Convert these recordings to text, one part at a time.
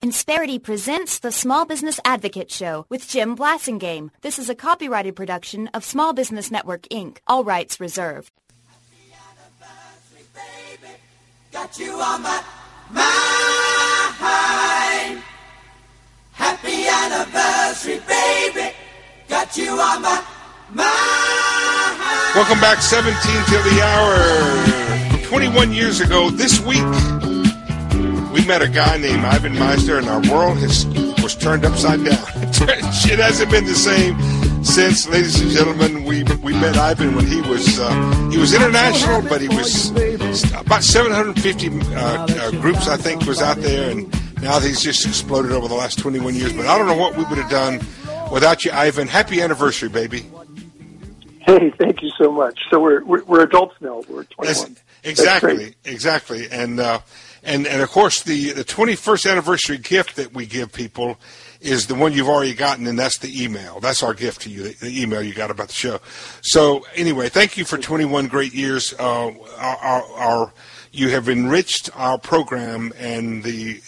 Insperity presents the Small Business Advocate Show with Jim Blasingame. This is a copyrighted production of Small Business Network, Inc. All rights reserved. Happy anniversary, baby. Got you on my mind. Happy anniversary, baby. Got you on my mind. Welcome back, 17 till the hour. 21 years ago this week, we met a guy named Ivan Misner, and our world was turned upside down. It hasn't been the same since, ladies and gentlemen. We met Ivan when he was international, but he was about 750 groups, I think, was out there, and now he's just exploded over the last 21 years. But I don't know what we would have done without you, Ivan. Happy anniversary, baby. Hey, thank you so much. So we're adults now. We're 21. Exactly. And of course, the 21st anniversary gift that we give people is the one you've already gotten, and that's the email. That's our gift to you, the email you got about the show. So anyway, thank you for 21 great years. You have enriched our program and the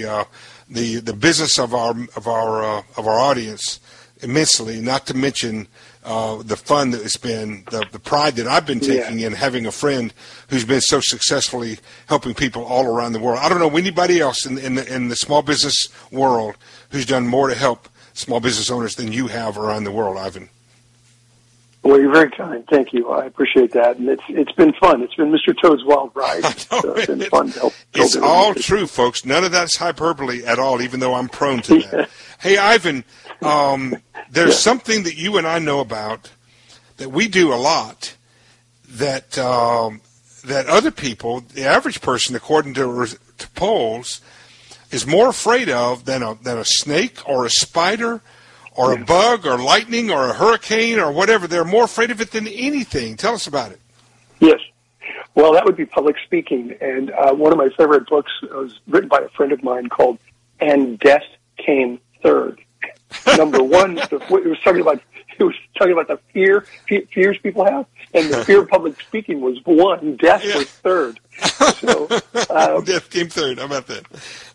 business of our audience immensely. Not to mention the fun that it's been, the pride that I've been taking in having a friend who's been so successfully helping people all around the world. I don't know anybody else in the small business world who's done more to help small business owners than you have around the world, Ivan. Well, you're very kind. Thank you. I appreciate that. And it's been fun. It's been Mr. Toad's Wild Ride. It's been fun to help. It's all true, folks. None of that's hyperbole at all, even though I'm prone to that. Hey, Ivan, there's something that you and I know about that we do a lot that other people, the average person, according to polls, is more afraid of than a snake or a spider or a bug or lightning or a hurricane or whatever. They're more afraid of it than anything. Tell us about it. Yes. Well, that would be public speaking. And one of my favorite books was written by a friend of mine called And Death Came Third. Number one, it was talking about the fears people have, and the fear of public speaking was one, death was third. So death came third. How about that?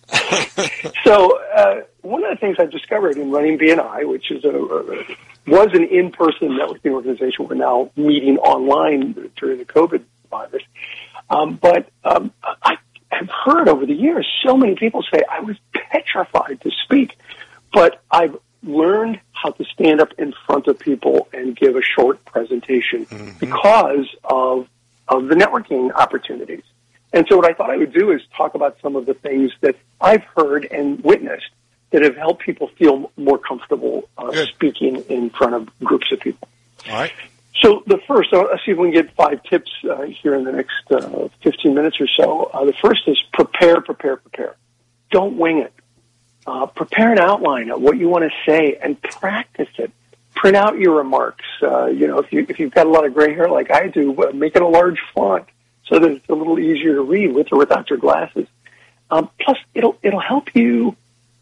So one of the things I've discovered in running BNI, which is was an in-person networking organization, we're now meeting online during the COVID virus. But I have heard over the years so many people say, I was petrified to speak, but I've learned how to stand up in front of people and give a short presentation because of the networking opportunities. And so what I thought I would do is talk about some of the things that I've heard and witnessed that have helped people feel more comfortable speaking in front of groups of people. All right. So the first, let's see if we can get 5 tips here in the next 15 minutes or so. The first is prepare. Don't wing it. Prepare an outline of what you want to say and practice it. Print out your remarks. If you've got a lot of gray hair like I do, make it a large font so that it's a little easier to read with or without your glasses. Plus, it'll help you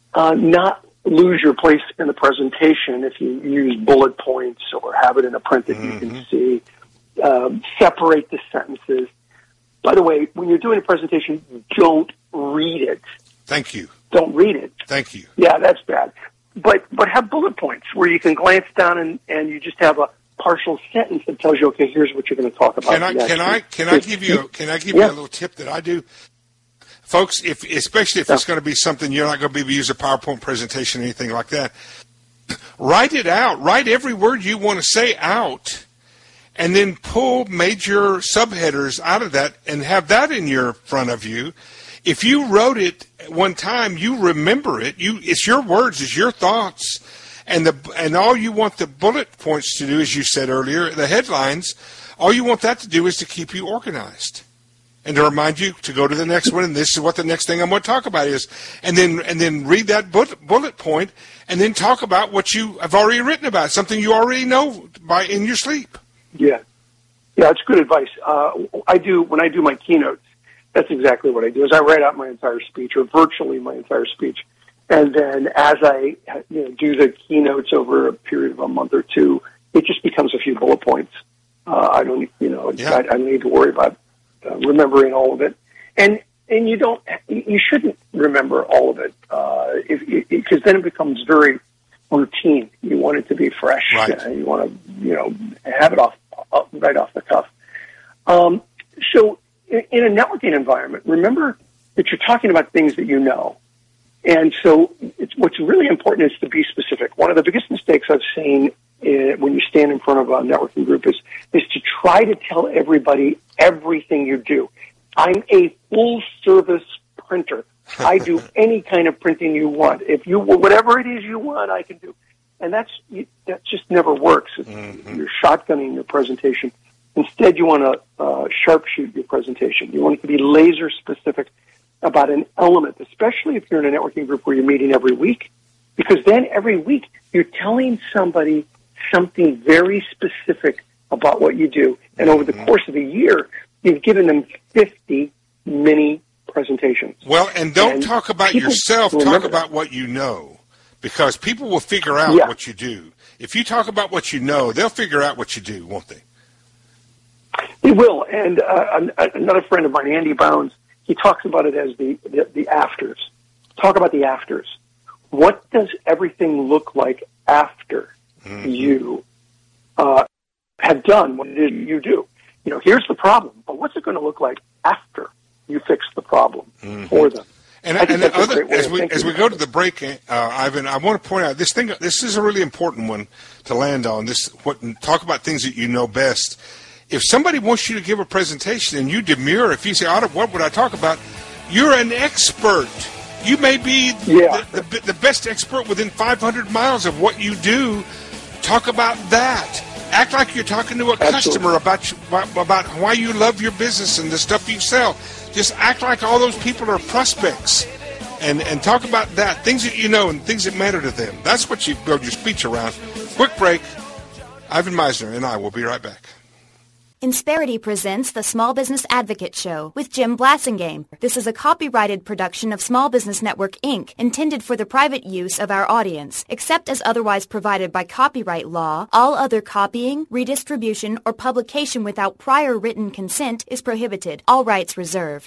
not lose your place in the presentation if you use bullet points or have it in a print that you can see. Separate the sentences. By the way, when you're doing a presentation, don't read it. Thank you. Don't read it. Thank you. Yeah, that's bad. But have bullet points where you can glance down and you just have a partial sentence that tells you, okay, here's what you're going to talk about. Can I give you a little tip that I do? Folks, especially if it's going to be something you're not going to be able to use a PowerPoint presentation or anything like that, write it out. Write every word you want to say out, and then pull major subheaders out of that and have that in your front of you. If you wrote it one time, you remember it. It's your words, it's your thoughts, and all you want the bullet points to do, as you said earlier, the headlines. All you want that to do is to keep you organized, and to remind you to go to the next one. And this is what the next thing I'm going to talk about is, and then read that bullet point, and then talk about what you have already written about, something you already know in your sleep. Yeah, it's good advice. When I do my keynotes, that's exactly what I do. Is I write out my entire speech, or virtually my entire speech, and then as I do the keynotes over a period of a month or two, it just becomes a few bullet points. I don't need to worry about remembering all of it. And and you shouldn't remember all of it, because then it becomes very routine. You want it to be fresh. Right. You want to, have it right off the cuff. So in a networking environment, remember that you're talking about things that you know. And so what's really important is to be specific. One of the biggest mistakes I've seen when you stand in front of a networking group is to try to tell everybody everything you do. I'm a full-service printer. I do any kind of printing you want. Whatever it is you want, I can do. And that just never works. You're shotgunning your presentation. Instead, you want to sharpshoot your presentation. You want it to be laser specific about an element, especially if you're in a networking group where you're meeting every week, because then every week you're telling somebody something very specific about what you do. And over the course of a year, you've given them 50 mini presentations. Well, and don't talk about yourself, talk about what you know, because people will figure out what you do. If you talk about what you know, they'll figure out what you do, won't they? They will. And another friend of mine, Andy Bounds, he talks about it as the afters. Talk about the afters. What does everything look like after you have done what it is you do? Here's the problem, but what's it going to look like after you fix the problem for them? And as we go to the break, Ivan, I want to point out this thing. This is a really important one to land on. Talk about things that you know best. If somebody wants you to give a presentation and you demur, if you say, what would I talk about? You're an expert. You may be the best expert within 500 miles of what you do. Talk about that. Act like you're talking to a customer about why you love your business and the stuff you sell. Just act like all those people are prospects and talk about that, things that you know and things that matter to them. That's what you build your speech around. Quick break. Ivan Misner and I will be right back. Insperity presents the Small Business Advocate Show with Jim Blasingame. This is a copyrighted production of Small Business Network, Inc., intended for the private use of our audience. Except as otherwise provided by copyright law, all other copying, redistribution, or publication without prior written consent is prohibited. All rights reserved.